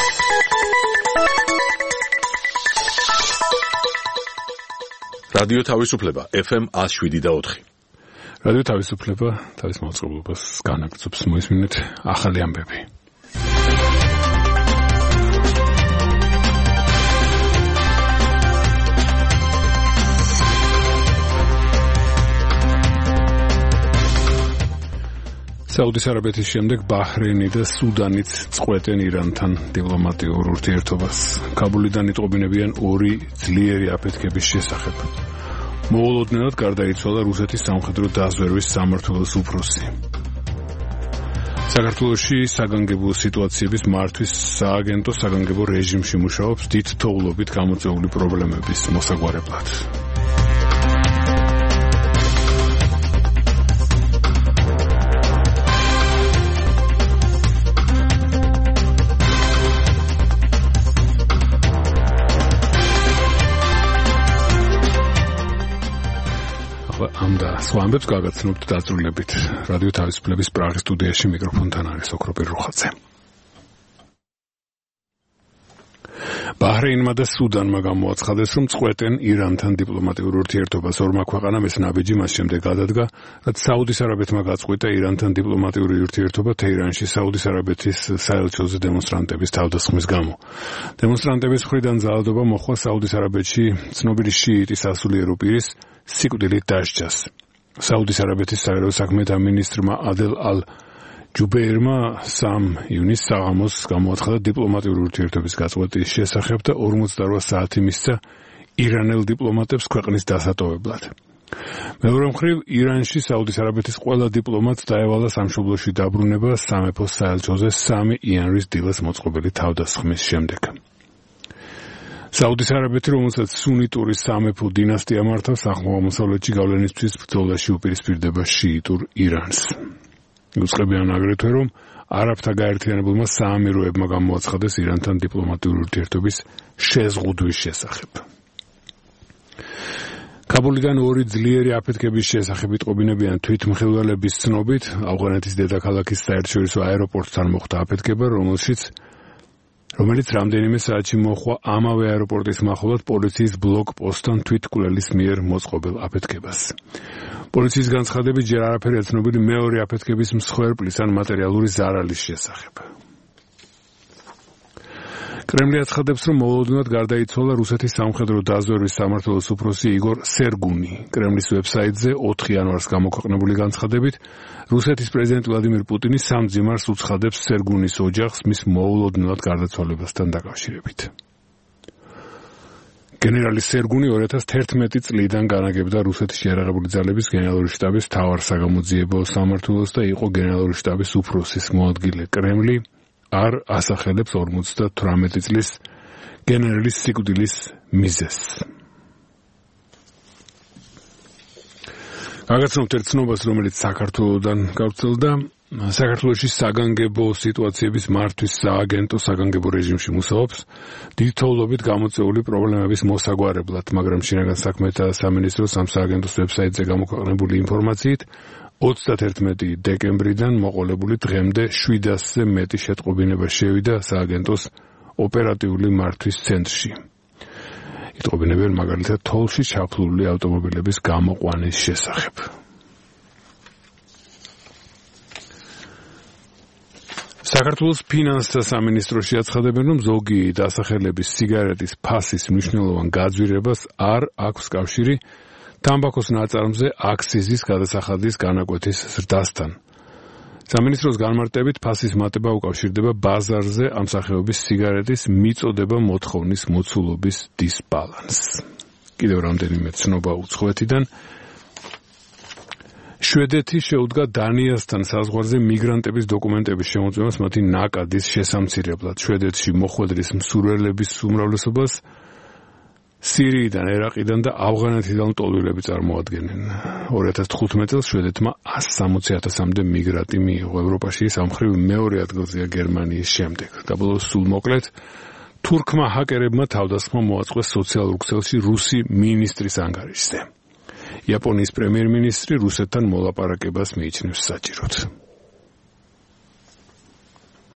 რადიო თავისუფლება FM 107.4. რადიო თავისუფლება თავის მოწყობილობას განაგრძობს მოისმინეთ ახალი ამბები. საუდის არაბეთის შემდეგ ბაჰრეინი და სუდანიც წყვეტენ ირანთან დიპლომატიურ ურთიერთობას. კაბულიდან იტყობინებიან ორი ძლიერი აფეთქების შესახებ. მოულოდნელად გარდაიცვალა რუსეთის სამხედრო დაზვერვის სამმართველოს უფროსი. საქართველოში საგანგებო სიტუაციების მართვის სააგენტო საგანგებო რეჟიმში მუშაობს დიდ თოვლობით გამოწვეული პრობლემების მოსაგვარებლად. ამდა სხვა ამბებს გაგაცნობთ დაწვრილებით. რადიო თავისუფლების პრაღის სტუდიაში მიკროფონთან არის ოქროპირ რუხაძე. ბაჰრეინმა და სუდანმა გამოაცხადეს, რომ წყვეტენ ირანთან დიპლომატიურ ურთიერთობას. ორმა ქვეყანამ ეს ნაბიჯი მას შემდეგ გადადგა, რაც საუდის არაბეთმა გაწყვიტა ირანთან დიპლომატიური ურთიერთობა თეირანში საუდის არაბეთის საელჩოზე დემონსტრანტების თავდასხმის გამო. დემონსტრანტების მხრიდან ძალადობა მოხდა საუდის არაბეთში ცნობილი შიიტის სასულიერო პირის სიკვდილით დასჯას. საუდის არაბეთის საერო საქმეთა მინისტრმა ადელ ალ-ჯუბეირმა 3 ივნისს საღამოს გამოაცხადა დიპლომატიური ურთიერთობის გაწყვეტის შესახებ და 48 საათი მისცა ირანელ დიპლომატებს ქვეყნის დასატოვებლად. მეორე მხრივ, ირანში საუდის არაბეთის ყველა დიპლომატს დაევალა სამშობლოში დაბრუნება სამეფოს საელჩოზე 3 იანვრის დილას მოწყობილი თავდასხმის შემდეგ. საუდის არაბეთი, რომელსაც სუნიტური სამეფო დინასტია მართავს, აღმოსავლეთში გავლენისთვის ბრძოლაში უპირისპირდება შიიტურ ირანს. უწყებიან აგრეთვე, რომ არაბთა გაერთიანებულმა საამიროებმა გამოაცხადეს ირანთან დიპლომატიური ურთიერთობის შეზღუდვის შესახებ. კაბულიდან ორი ძლიერი აფეთქების შესახებ იტყობინებიან თვითმხილველების ცნობით, ავღანეთის დედაქალაქის საერთაშორისო აეროპორტთან მოხდა აფეთქება, რომელიც რამდენიმე საათში მოხდა ამავე აეროპორტის მახლობლად პოლიციის ბლოკპოსტთან თვითმკვლელის მიერ მოწყობილ აფეთქებას. პოლიციის განცხადებით ჯერ არაფერია ცნობილი მეორე აფეთქების მსხვერპლის ან მატერიალური ზარალის შესახებ. კრემლი აცხადებს, რომ მოულოდნელად გარდაიცვალა რუსეთის სამხედრო დაზვერვის სამმართველოს უფროსი იგორ სერგუნი. კრემლის ვებსაიტზე 4 იანვარს გამოქვეყნებული განცხადებით, რუსეთის პრეზიდენტ ვლადიმირ პუტინი სამძიმარს უცხადებს სერგუნის ოჯახს მის მოულოდნელად გარდაცვალებასთან დაკავშირებით. გენერალი სერგუნი 2011 წლიდან განაგებდა რუსეთის შეიარაღებული ძალების გენერალური შტაბის მთავარ საგამოძიებო სამმართველოს და იყო გენერალური შტაბის უფროსის მოადგილე. კრემლი არ ასახელებს 58 წლის გენერალის სიკვდილის მიზეზს. გაგაცნობთ ერთ ცნობას, რომელიც საქართველოდან გავრცელდა. საქართველოში საგანგებო სიტუაციების მართვის სააგენტო საგანგებო რეჟიმში მუშაობს დიდ თოვლობით გამოწვეული პრობლემების მოსაგვარებლად, მაგრამ შინაგან საქმეთა სამინისტროს ამ სააგენტოს ვებსაიტზე გამოქვეყნებული ინფორმაციით 31 დეკემბრიდან მოყოლებული დღემდე 700-ზე მეტი შეტყობინება შევიდა სააგენტოს ოპერატიული მართვის ცენტრში. იტყობინებიან მაგალითად თოვლში ჩაფლული ავტომობილების გამოყვანის შესახებ. საქართველოს ფინანსთა სამინისტროში აცხადებენ, რომ ზოგი დასახელების სიგარეტის ფასის მნიშვნელოვან გაძვირებას არ აქვს კავშირი თამბაქოს ნაწარმზე აქციზის გადასახადის განაკვეთის ზრდასთან. სამინისტროს განმარტებით ფასის მატება უკავშირდება ბაზარზე ამ სახეობის სიგარეტის მიწოდება მოთხოვნის მოცულობის დისბალანსს. კიდევ რამდენიმე ცნობა უცხოეთიდან. შვედეთი შეუდგა დანიასთან საზღვარზე მიგრანტების დოკუმენტების შემოწმებას მათი ნაკადის შესამცირებლად. შვედეთში მოხვედრის მსურველების უმრავლესობას სირიიდან, ერაყიდან და ავღანეთიდან ტოლვილები წარმოადგენენ. 2015 წელს შვედეთმა 160,000-მდე მიგრანტი მიიღო. ევროპაში ამ მხრივ მეორე ადგილზეა გერმანიის შემდეგ. გაბოლოს სულ მოკლედ თურქმა ჰაკერებმა თავდასხმა მოაწყვეს სოციალურ ქსელში რუსი მინისტრის ანგარიშზე. იაპონიის პრემიერ-მინისტრი რუსეთთან მოლაპარაკებას მიიჩნევს საჭიროდ.